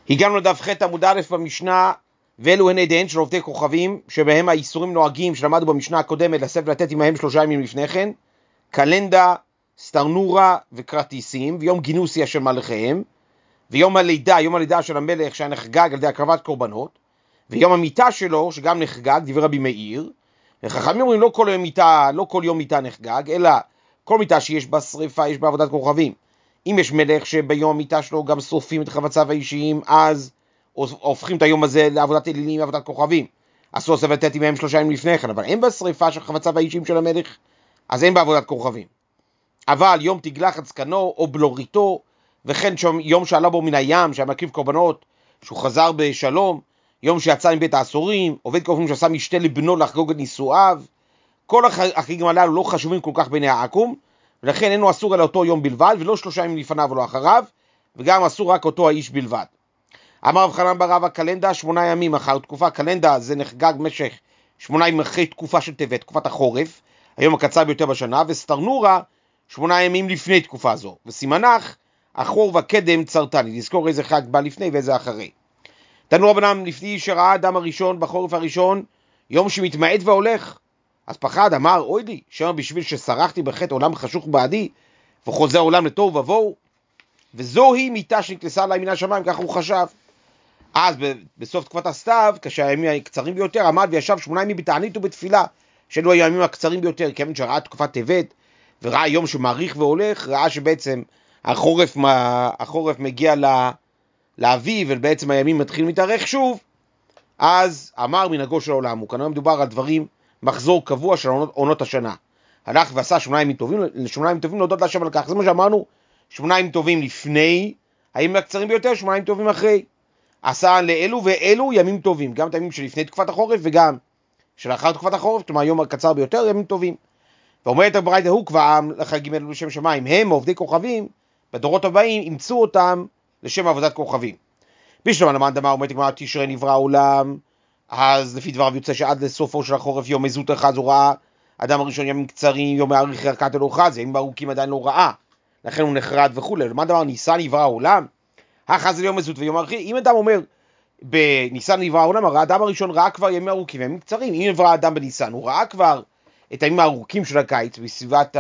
הגענו לדף ח' עמוד א' במשנה, ואלו הן עדיהן של עובדי כוכבים, שבהם האיסורים נוהגים שלמדו במשנה הקודמת לשאת ולתת עמהם 3 ימים לפני כן, קלנדה, סטרנורה וכרטיסים, ויום גינוסיה של מלכיהם, ויום הלידה, יום הלידה של המלך שהיה נחגג על ידי הקרבת קורבנות, ויום המיטה שלו שגם נחגג, דברי רבי מאיר, וחכמים אומרים לא כל יום מיטה נחגג, אלא כל מיטה שיש בה שריפה יש בה עבודת כוכבים. אם יש מלך שביום המיטה שלו גם שורפים את חפציו האישיים, אז הופכים את היום הזה לעבודת אלילים, עבודת כוכבים. אסור לשאת ולתת עמהם 3 ימים לפני כן, אבל אין בה שריפה של חפציו האישיים של המלך, אז אין בה עבודת כוכבים. אבל יום תגלחת זקנו או בלוריתו, וכן יום שעלה בו מן הים, שהיה מקריב קורבנות, שהוא חזר בשלום, יום שיצא מבית האסורים, עובד כוכבים שעשה משתה לבנו לחגוג את נישואיו, כל החגים הללו לא חשובים כל כך בעיני העקום, ולכן אינו אסור על אותו יום בלבד, ולא 3 ימים לפניו ולא אחריו, וגם אסור רק אותו האיש בלבד. אמר רב חנן בר רבא, קלנדה 8 ימים אחר תקופה, קלנדה זה נחגג במשך 8 ימים אחרי תקופה של טבת, תקופת החורף, היום הקצר ביותר בשנה, וסטרנורה 8 ימים לפני תקופה זו, וסימנך אחור וקדם צרתני, לזכור איזה חג בא לפני ואיזה אחרי. תנו רבנן, לפני שראה אדם הראשון בחורף הראשון, יום שמתמעט והולך, אז פחד, אמר, אוי לי, שם בשביל ששרחתי בחטא עולם חשוך בעדי, וחוזר עולם לתוהו ובוהו, וזוהי מיטה שנכנסה עליי מן השמיים, ככה הוא חשב. אז בסוף תקופת הסתיו, כשהימים הקצרים ביותר, עמד וישב 8 ימים בתענית ובתפילה, שאלו הימים הקצרים ביותר, כיוון שראה תקופת טבת, וראה יום שמאריך והולך, ראה שבעצם החורף מגיע לאביב, ובעצם הימים מתחילים להתארך שוב, אז אמר מנהגו של העולם, הוא כנראה מדובר על דברים, מחזור קבוע של עונות השנה. הלך ועשה 8 ימים טובים להודות להשם על כך. זה מה שאמרנו, 8 ימים טובים לפני, הימים הקצרים ביותר, 8 ימים טובים אחרי. עשה לאלו ואלו ימים טובים, גם את הימים שלפני תקופת החורף וגם שלאחר תקופת החורף, כלומר היום הקצר ביותר, ימים טובים. ואומרת הברייתא, הוא קבע לחגים אלו לשם שמיים, הם עובדי כוכבים, בדורות הבאים ימצאו אותם לשם עבודת כוכבים. בשלמה למד דמה, אומרת הגמרא, תשרי נברא העולם, אז לפי דבריו יוצא שעד לסופו של החורף יום מזוט אחד הוא ראה, אדם הראשון ימים קצרים, יום מאריך ירקת אלוהה, זה ימים ארוכים עדיין לא ראה, לכן הוא נחרד וכו'. למד דבר, ניסן נברא העולם, החז ליום מזוט ויום מאריך. אם אדם אומר בניסן נברא העולם, האדם הראשון ראה כבר ימים ארוכים וימים קצרים. אם נברא האדם בניסן, הוא ראה כבר את הימים הארוכים של הקיץ בסביבת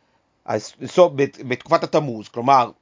בתקופת התמוז, כלומר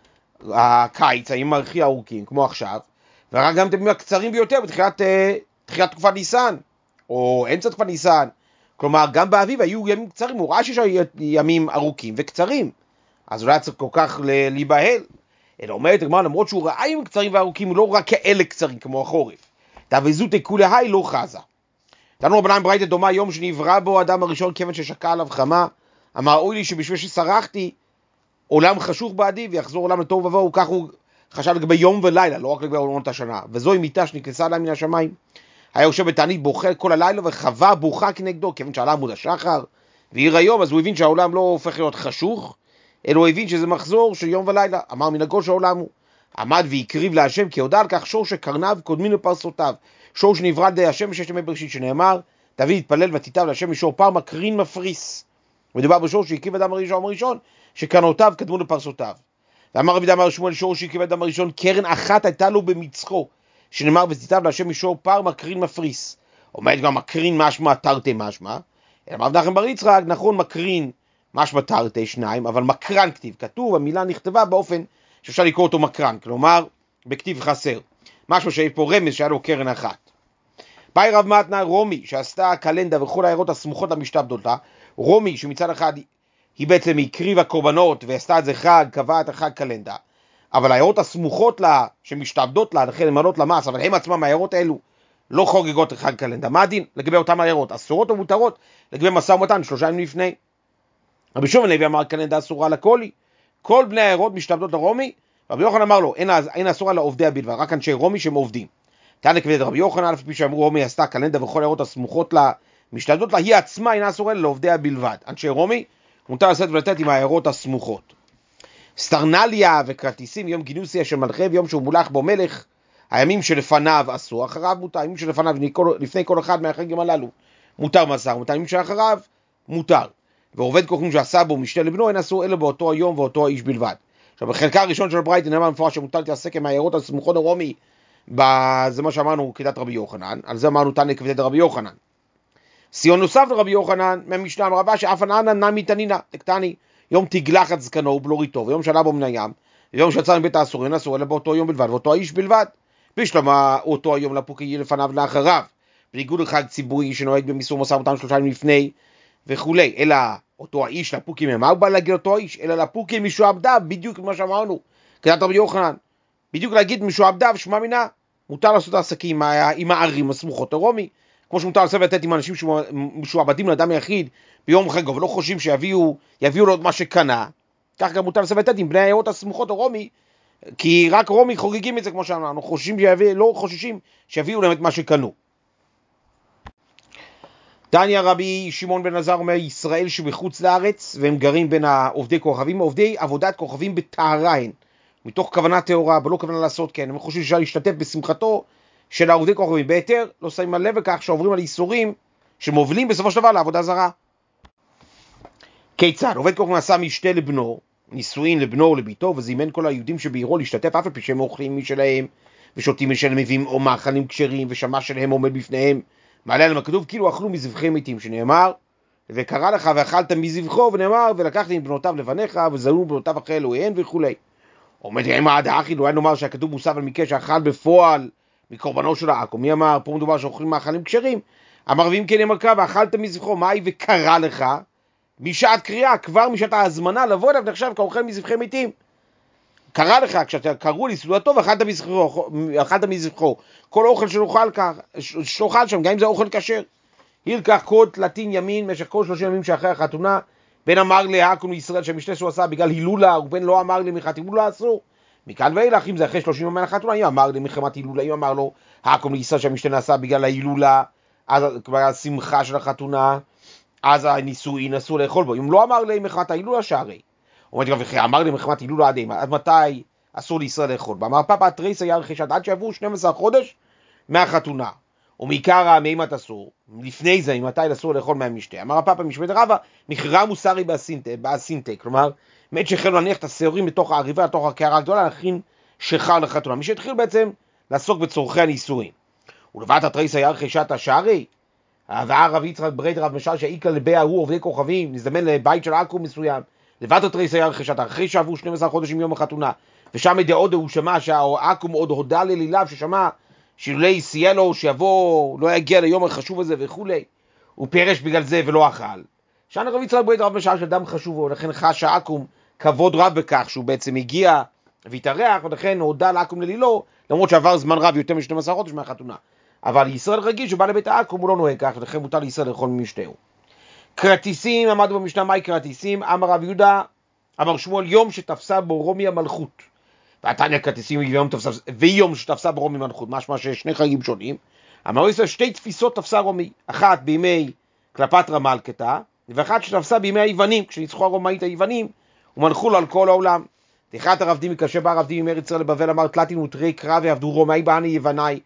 הקיץ, הימים הכי ארוכים כמו עכשיו, וראה גם את הימים הקצרים ביותר בתחילת תקופת ניסן, או אמצע תקופת ניסן, כלומר גם באביב היו ימים קצרים, הוא ראה שיש ימים ארוכים וקצרים, אז אולי צריך כל כך להיבהל, אלא אומרת הגמרא, למרות שהוא ראה ימים קצרים וארוכים, הוא לא ראה כאלה קצרים כמו החורף, תאבזות כולי לא חזה. תנו רבנן ברייתא דומה, יום שנברא בו אדם הראשון כיוון ששקע עליו חמה, אמר אוי לי שבשביל ששרחתי עולם חשוך בעדי ויחזור עולם לתוהו ובוהו, כך הוא חשב לגבי יום ולילה, לא רק לגבי עונות השנה. וזוהי מיטה שנכנסה עליו מן השמיים, היה יושב בתענית בוכה כל הלילה וחווה בוכה כנגדו, כיוון שעלה עמוד השחר ועיר היום, אז הוא הבין שהעולם לא הופך להיות חשוך, אלא הוא הבין שזה מחזור של יום ולילה. אמר מנהגו של העולם הוא, עמד והקריב להשם, כי הודע על כך שור שקרניו קודמים לפרסותיו, שור שנברא על ידי השם בששת ימי בראשית, שנאמר דוד התפלל ותיטב להשם משור פר מקרין מפריס. מדובר בשור שהקריב אדם הראשון שקרנותיו קדמו לפרסותיו. ואמר רבי דמר שמואל, שור שהקריב אדם הראשון קרן אחת הייתה לו במצחו, שנאמר ותיטב להשם משור פר מקרין מפריס. אומרת גם מקרין משמע תרתי משמע, אמר רב נחמן בר יצחק, נכון מקרין משמע תרתי 2, אבל מקרן כתיב, כתוב, המילה נכתבה באופן שאפשר לקרוא אותו מקרן, כלומר בכתיב חסר, משהו שיש פה רמז שהיה לו קרן אחת. באי רב מתנה, רומי שעשתה קלנדה וכל העיירות הסמוכות המשתעבדות לה, רומי שמצד אחד היא בעצם הקריבה קורבנות ועשתה את זה חג, קבעה את החג קלנדה, אבל העיירות הסמוכות לה שמשתעבדות לה, לכן הן מעלות למס, אבל הם עצמם העיירות האלו לא חוגגות חג קלנדה. מה הדין לגבי אותם העיירות? אסורות או מותרות לגבי משא ומתן 3 ימים לפני? רבי שמעון לוי אמר קלנדה אסורה לכולי, כל בני העיירות משתעבדות לרומי, רבי יוחנן אמר לו אין אסורה לעובדיה בלבד, רק אנשי רומי שהם עובדים. תענה כבד רבי יוחנן, אף פי שאמרו רומי עשתה קלנדה וכל העיירות הסמוכות לה משתעבדות לה, היא עצמה אינה אסורה לעובדיה בלבד. אנשי רומי מותר לשאת ולתת עם העיירות הסמוכות. סטרנליה וכרטיסים, יום גינוסיה של מלכי ויום שהוא מולך בו מלך, הימים שלפניו אסור, אחריו מותר. הימים שלפניו, לפני כל אחד מהחגים הללו מותר מסר, מותר הימים שאחריו מותר. ועובד כוכבים שעשה בו משתה לבנו אין אסור אלא באותו היום ואותו האיש בלבד. עכשיו בחלקה הראשון של ברייתא נאמר מפורש שמותר להתעסק עם העיירות הסמוכות לרומי זה מה שאמרנו כדת רבי יוחנן, על זה אמרנו תנא כבדת רבי יוחנן. סיון נוסף לרבי יוחנן, מהמשנה רבה שאף ענן נמי תנינא, דקתני, יום תגלח את זקנו ובלוריתו, ויום שעלה בו מן הים, ויום שיצא מבית האסורים, אסור אלא באותו יום בלבד, ואותו האיש בלבד. בשלמה אותו היום לפוק יהיה לפניו לאחריו, בניגוד לחג ציבורי שנוהג במיסור משא ומתן 3 ימים לפני וכולי, אלא אותו האיש לפוקים, מה הוא בא להגיד אותו האיש? אלא לפוקים משועבדיו, בדיוק כמו שאמרנו, כדת רבי יוחנן, בדיוק להגיד משועבדיו, שמע מינה, מותר לעשות עסקים עם הערים הסמוכות לרומי, כמו שמותר לסב לתת עם אנשים שמשועבדים לאדם היחיד ביום חגו, ולא חושבים שיביאו לו את מה שקנה, כך גם מותר לסב לתת עם בני העיירות הסמוכות לרומי, כי רק רומי חוגגים את זה כמו שאמרנו, לא חוששים שיביאו להם את מה שקנו. דניה רבי שמעון בן עזר אומר, ישראל שבחוץ לארץ, והם גרים בין עובדי כוכבים, עובדי עבודת כוכבים בטהרן, מתוך כוונה טהורה, אבל לא כוונה לעשות כן, הם חושבים שאפשר להשתתף בשמחתו של העובדי כוכבים בהיתר, לא שמים על לב לכך שעוברים על איסורים שמובילים בסופו של דבר לעבודה זרה. כיצד? עובד כוכב עשה משתה לבנו, נישואין לבנו או לביתו, וזימן כל היהודים שבעירו להשתתף, אף על פי שהם אוכלים משלהם, ושותים משלהם, מביאים או מאכלים כשרים, ושמע שלהם עומד בפניהם, מעלה עליהם הכתוב, כאילו אכלו מזבחי מתים, שנאמר, וקרא לך ואכלת מזבחו, ונאמר, ולקחתי עם בנותיו לבניך, וזרו בנותיו אחרי אלוהיהן וכו'. עומד עם העד האחי, לא היה נאמר שהכתוב מוסף על מקרה שאכל בפועל מקורבנו של העכו. מי אמר? פה מדובר שאוכלים מאכלים כשרים. אמר ואם כן אמר קרא ואכלת מזבחו, מהי וקרא לך? משעת קריאה, כבר משעת ההזמנה לבוא אליו נחשב כאוכל מזבחי מתים. קרא לך, כשאתה קראו לי סעודתו ואכלת מזבחו, כל אוכל שאוכל שם, גם אם זה אוכל כשר. ילקח קוד תלתין ימין במשך כל 30 ימים שאחרי החתונה, בין אמר להקום לישראל שהמשתה שהוא עשה בגלל הילולה, ובין לא אמר לי מחמת הילולה אסור. מכאן ואילך, אם זה אחרי 30 ימים מהחתונה, אם אמר לי מחמת הילולה, אם אמר לו הקום לישראל שהמשתה נעשה בגלל ההילולה, אז כבר השמחה של החתונה, אז הנישואין אסור לאכול בו. אם לא אמר לי מחמת ההילולה שערי, אומרת גם וכי אמר לי מחמת הילולה עד מתי אסור לישראל לאכול בו? אמר פאפא תריסא היה רכישת עד שעברו 12 חודש מהחתונה. ומעיקר מימת אסור, לפני זה, ממתי אסור לאכול מהמשתה. אמר הפאפא משמד רבא, מכירה מוסרי באסינטה, כלומר, מעת שהחלו להניח את השעורים בתוך העריבה, לתוך הקערה הגדולה, להכין שחר לחתונה. מי שהתחיל בעצם לעסוק בצורכי הנישואין. ולבעת התריסא היה רכישת השערי, והרב יצחק ברית רב משל שהעיקר לביה הוא עובדי כוכבים, נזדמן לבית של עכו"ם מסוים, לבעת התריסא היה רכישת, אחרי שעברו 12 חודשים מיום החתונה, ושם דעוד הוא שמע שהעכו"ם עוד הודה לליליו ששמע שאולי סייע לו שיבוא, לא יגיע ליום החשוב הזה וכולי, הוא פרש בגלל זה ולא אכל. שם הרב יצחק ברית רב משל שאדם חשוב, ולכן חש העכו"ם כבוד רב בכך שהוא בעצם הגיע והתארח, ולכן הודה לעכו"ם ללילו, למרות שעבר זמן רב יותר מ-12 חודש מהחתונה. אבל ישראל רגיל שבא לבית העכו"ם הוא לא נוהג כך, ולכן מותר לישראל לאכול ממשתהו. כרטיסים, עמדו במשנה מהי כרטיסים, אמר רב יהודה, אמר שמואל, יום שתפסה בו רומי המלכות. והתניא כרטיסים ויום שתפסה ברומי מלכות, משמע ששני חגים שונים. אמר ישראל, שתי תפיסות תפסה רומי, אחת בימי קלפטרה מלכתה, ואחת שתפסה בימי היוונים, כשניצחו הרומאית היוונים, ומנחו לו על כל העולם. תחת הרב דימי, כאשר בא הרב דימי מארץ ישראל לבבל, אמר תלתין ותרי קרב ועבדו רומאי בעני יווני,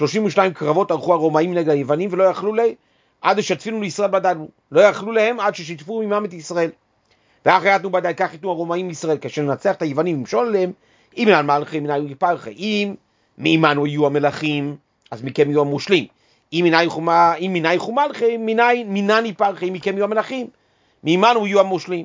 32 קרבות ערכו הרומאים נגד היוונים, ולא יכלו להם עד ששתפינו לישראל בדדנו, לא יכלו להם עד ששיתפו עמם את ישראל. ואחרי יתנו בדי, כך יתנו הרומאים לישראל, כאשר נצח את היוונים למשול עליהם, אם מנהל מלכים, מנהל יפרחי, אם מעמנו יהיו המלכים, אז מכם יהיו המושלים. אם מנהיכו מלכים, מנהל יפרחי, מכם יהיו המלכים, מעמנו יהיו המושלים.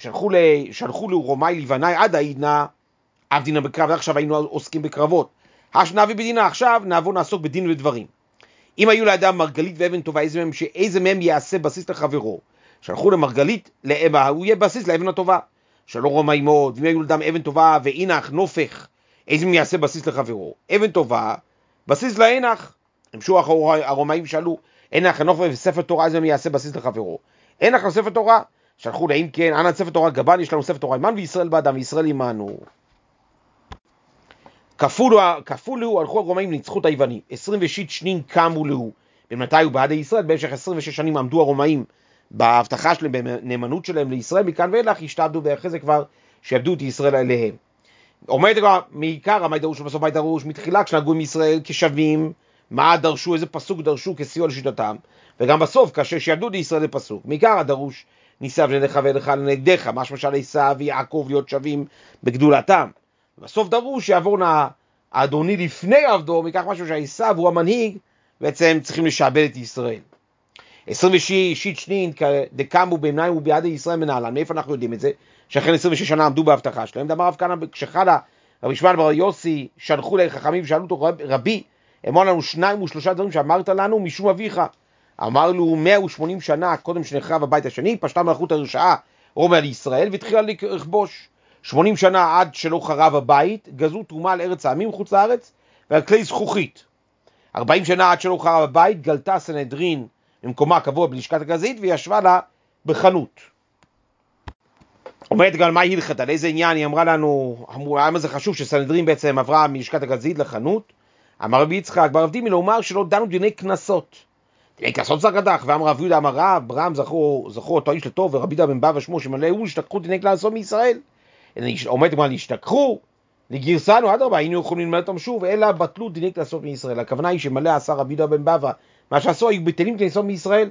שלחו לרומאי לבני עד העידנה, עבדינה בקרב, עכשיו היינו עוסקים בקרבות. השנבי בדינה, עכשיו נעסוק בדין ודברים. אם היו לאדם מרגלית ואבן טובה, איזה מהם יעשה בסיס לחברו? שלחו למרגלית, הוא יהיה בסיס לאבן הטובה. שלא רומאי מאוד, ואם היו לאדם אבן טובה ואינך נופך, איזה מהם יעשה בסיס לחברו? אבן טובה, בסיס לאינך. המשו הרומאים שאלו, אינך נופך וספר תורה, איזה מהם יעשה בסיס לחברו? אינך לספר תורה. שלחו להם כן, אנא ספר תורה גבן, יש לנו ספר תורה אימן וישראל באדם, וישראל עמנו. כפולו הלכו הרומאים לניצחו את היוונים, 26 שנים קמו לו, במתי הוא בעד ישראל, במשך 26 שנים עמדו הרומאים בהבטחה שלהם, בנאמנות שלהם לישראל, מכאן ואילך השתעבדו, ואחרי זה כבר שעבדו את ישראל אליהם. אומרת כבר, מעיקר המאי דרוש ובסוף מאי דרוש, מתחילה כשנהגו עם ישראל כשווים, מה דרשו, איזה פסוק דרשו כסיוע לשיטתם, וגם בסוף כאשר שעבדו את ישראל לפסוק, מעיקר הדרוש, ניסה ולך ולך לנגדך, מה שמשל עשיו ויעקב להיות שווים בגדולתם. בסוף דרוש שיעבור האדוני לפני עבדו, מכך משהו שהעשיו הוא המנהיג, בעצם צריכים לשעבד את ישראל. 26 שנין דקמו בעיניים וביד ישראל מנהלן. מאיפה אנחנו יודעים את זה? שאחרי 26 שנה עמדו בהבטחה שלהם. דאמר רב כהנא כשחלה רבי ישמעאל בר יוסי שלחו לחכמים ושאלו אותו, רבי, אמר לנו 2 או 3 דברים שאמרת לנו משום אביך. אמר לו 180 שנה קודם שנחרב הבית השני, פשטה מלכות הרשעה רומא על ישראל והתחילה לכבוש. 80 שנה עד שלא חרב הבית, גזרו תרומה על ארץ העמים חוץ לארץ ועל כלי זכוכית. 40 שנה עד שלא חרב הבית, גלתה סנהדרין במקומה הקבוע בלשכת הגזית וישבה לה בחנות. אומרת גם מה היא הלכת, על איזה עניין היא אמרה לנו, למה זה חשוב שסנהדרין בעצם עברה מלשכת הגזית לחנות? אמר רבי יצחק בר אבדימי לומר שלא דנו דיני קנסות. דיני קנסות זה קדח, ואמר רב יהודה אמר רב, ברם זכו אותו איש לטוב ורבי יהודה בן בבא שמו שמלא הוא השתכחו דיני קנסות מישראל. אומרת גם להשתכחו, לגרסנו אדרבה, היינו יכולים ללמד אותם שוב, אלא בטלו דיני קנסות מישראל. הכוונה היא שמלא עשה רבי יהודה בן בבא, מה שעשו היו בטלים קנסות מישראל.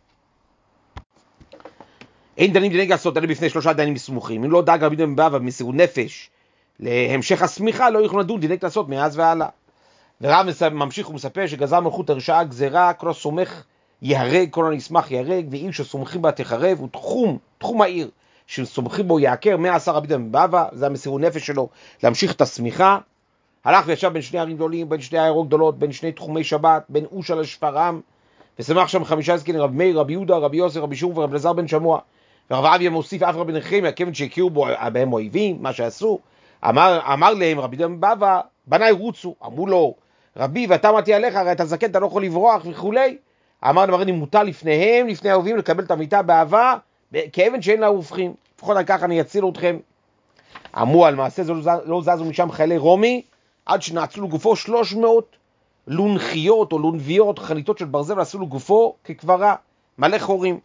אין דנים דיני קנסות אלא בפני 3 דיינים סמוכים. אם לא דאג רבי יהודה בן בבא במסירות נפש להמשך הסמיכה, לא יכולו לדון דיני קנסות מאז והלאה. ורב ממשיך ומספר שגזר מלכות הרשעה גזרה, כל הסומך יהרג, כל הנסמך יהרג, ועיר שסומכים בה תחרב, הוא תחום העיר שסומכים בו יעקר. 100 עשה רבי יהודה בן בבא, זה המסירות נפש שלו להמשיך את הסמיכה. הלך וישב בין 2 ערים גדולים, בין 2 עיירות גדולות, בין 2 תחומי שבת, בין אושה לשפרעם, ושמח שם 5 זקנים, רבי מאיר, רבי יהודה, רבי יוסי, רבי שמעון ורבי אלעזר בן שמוע. ורב אביה מוסיף אף רבי נחמיה, כיוון שהכירו בהם אויבים, מה שעשו. אמר להם רבי יהודה בן בבא, בניי רוצו. אמרו לו, רבי, ואתה אמרתי עליך, הרי אתה זקן, אתה לא יכול לברוח וכולי. אמר להם, הרי מותר לפניהם, לפני האויבים, לקבל את המיטה באהבה, כאבן שאין לה הופכים. לפחות על כך אני אציל אתכם. אמרו על מעשה, לא זזו משם חיילי רומי, עד שנעצו לגופו 300 לונחיות או לונביות, חניתות של ברזל, ועשו לגופו כקברה, מלא חורים.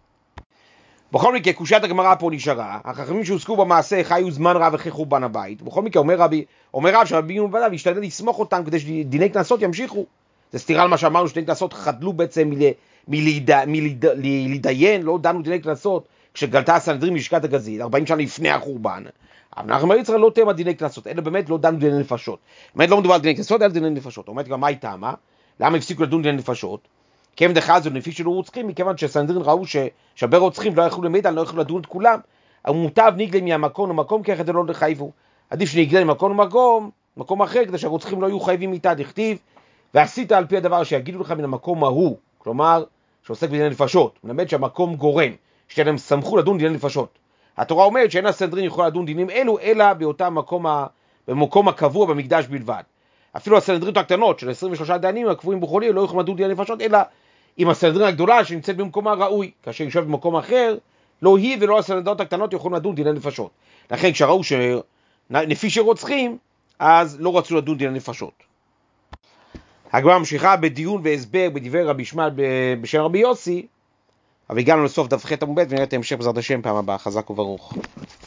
בכל מקרה, קושיית הגמרא פה נשארה, החכמים שהוסקו במעשה חיו זמן רב אחרי חורבן הבית. בכל מקרה, אומר רב שרבי יהודה בן בבא ישתדל לסמוך אותם כדי שדיני קנסות ימשיכו. זה סתירה על מה שאמרנו, שדיני קנסות חדלו בעצם מלהתדיין, לא דנו דיני קנסות, כשגלתה הסנהדרין מלשכת הגזית, 40 שנה לפני החורבן. אבל אנחנו אומרים יצחק לא תמה דיני קנסות, אלא באמת לא דנו דיני נפשות. באמת לא מדובר על דיני קנסות, אלא דיני נפשות. אומרת גם מה היא טעמה? למה הפסיקו לדון דיני נפשות? כיוון דחזו לפי שלא רוצחים, מכיוון שהסנהדרין ראו שהרבה רוצחים לא יכלו למידע, לא יכלו לדון את כולם, המוטב נגלה מהמקום למקום, כי אחרת לא לחייבו. עדיף שנגלה ממקום למקום אחר, כדי שהרוצחים לא יהיו חייבים מיתה. דכתיב, ועשית על פי הדבר שיגידו לך מן המקום ההוא, כלומר, שעוסק בדיני נפשות, מלמד שהמקום גורם, שתהיה להם סמכות לדון דיני נפשות. התורה אומרת שאין הסנהדרין יכולה לדון דינים אלו, אלא באותם במקום הקבוע במקדש בלבד. אפילו הסנהדרין הקטנות של 23 דיינים הקבועים בחולי לא יכולים לדון דיני נפשות, אלא עם הסנהדרין הגדולה שנמצאת במקומה ראוי, כאשר יושב במקום אחר, לא היא ולא הסנהדריות הקטנות יכולים לדון דיני נפשות. לכן כשראו שנפי שרוצחים, אז לא רצו לדון דיני נפשות. הגמרא ממשיכה בדיון והסבר בדברי רבי ישמעאל בשם רבי יוסי, אבל הגענו לסוף דף ח' עמוד ב' ונראה את ההמשך בעזרת השם פעם הבאה. חזק וברוך.